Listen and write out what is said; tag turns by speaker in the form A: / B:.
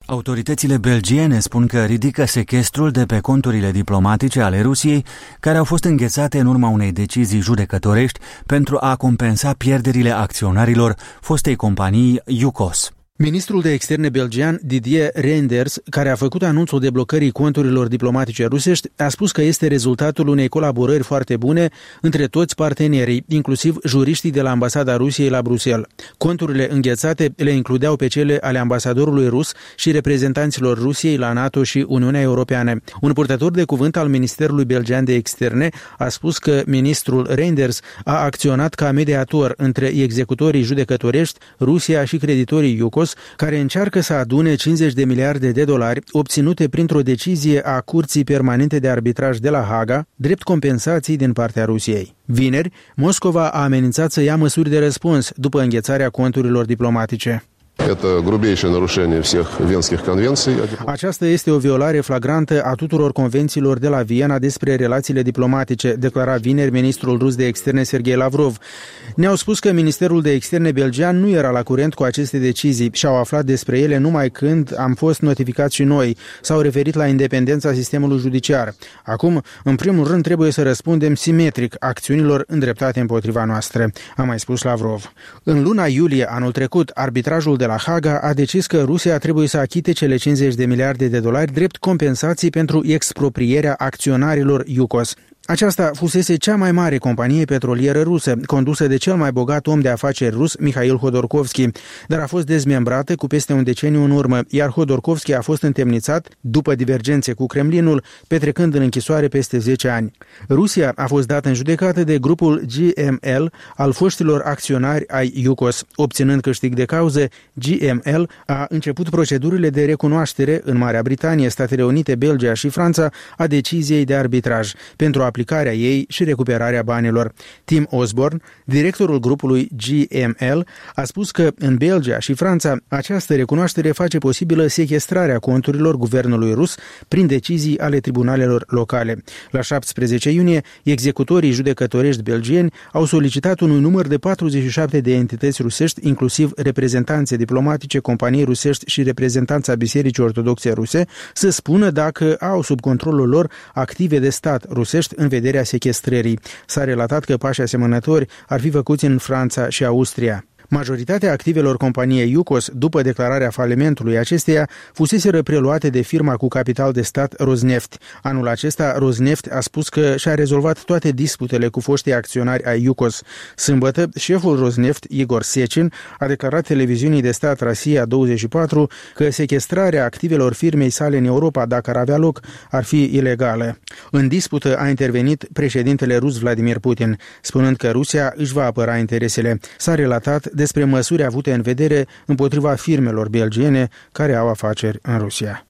A: Autoritățile belgiene spun că ridică sechestrul de pe conturile diplomatice ale Rusiei, care au fost înghețate în urma unei decizii judecătorești pentru a compensa pierderile acționarilor fostei companii Yukos.
B: Ministrul de externe belgian Didier Reynders, care a făcut anunțul deblocării conturilor diplomatice rusești, a spus că este rezultatul unei colaborări foarte bune între toți partenerii, inclusiv juriștii de la ambasada Rusiei la Bruxelles. Conturile înghețate le includeau pe cele ale ambasadorului rus și reprezentanților Rusiei la NATO și Uniunea Europeană. Un purtător de cuvânt al Ministerului Belgian de Externe a spus că ministrul Reynders a acționat ca mediator între executorii judecătorești, Rusia și creditorii Yukos, care încearcă să adune 50 de miliarde de dolari obținute printr-o decizie a Curții Permanente de Arbitraj de la Haga, drept compensații din partea Rusiei. Vineri, Moscova a amenințat să ia măsuri de răspuns după înghețarea conturilor diplomatice. Aceasta este o violare flagrantă a tuturor convențiilor de la Viena despre relațiile diplomatice, declara vineri ministrul rus de externe Sergei Lavrov. Ne-au spus că Ministerul de Externe belgian nu era la curent cu aceste decizii și au aflat despre ele numai când am fost notificați și noi. S-au referit la independența sistemului judiciar. Acum, în primul rând, trebuie să răspundem simetric acțiunilor îndreptate împotriva noastră, a mai spus Lavrov. În luna iulie anul trecut, arbitrajul de la Haga a decis că Rusia trebuie să achite cele 50 de miliarde de dolari drept compensații pentru exproprierea acționarilor Yukos. Aceasta fusese cea mai mare companie petrolieră rusă, condusă de cel mai bogat om de afaceri rus, Mikhail Hodorkovski, dar a fost dezmembrată cu peste un deceniu în urmă, iar Hodorkovski a fost întemnițat, după divergențe cu Kremlinul, petrecând în închisoare peste 10 ani. Rusia a fost dată în judecată de grupul GML al foștilor acționari ai Yukos. Obținând câștig de cauză, GML a început procedurile de recunoaștere în Marea Britanie, Statele Unite, Belgia și Franța a deciziei de arbitraj pentru aplicarea ei și recuperarea banilor. Tim Osborne, directorul grupului GML, a spus că în Belgia și Franța această recunoaștere face posibilă sechestrarea conturilor guvernului rus prin decizii ale tribunalelor locale. La 17 iunie, executorii judecătorești belgieni au solicitat un număr de 47 de entități rusești, inclusiv reprezentanțe diplomatice, companii rusești și reprezentanța Bisericii Ortodoxe Ruse, să spună dacă au sub controlul lor active de stat rusești în vederea sechestrării. S-a relatat că pași asemănători ar fi făcuți în Franța și Austria. Majoritatea activelor companiei Yukos, după declararea falimentului acesteia, fuseseră preluate de firma cu capital de stat Rosneft. Anul acesta, Rosneft a spus că și-a rezolvat toate disputele cu foștii acționari ai Yukos. Sâmbătă, șeful Rosneft, Igor Sechin, a declarat televiziunii de stat Rosia 24 că sechestrarea activelor firmei sale în Europa, dacă ar avea loc, ar fi ilegală. În dispută a intervenit președintele rus Vladimir Putin, spunând că Rusia își va apăra interesele. S-a relatat despre măsuri avute în vedere împotriva firmelor belgiene care au afaceri în Rusia.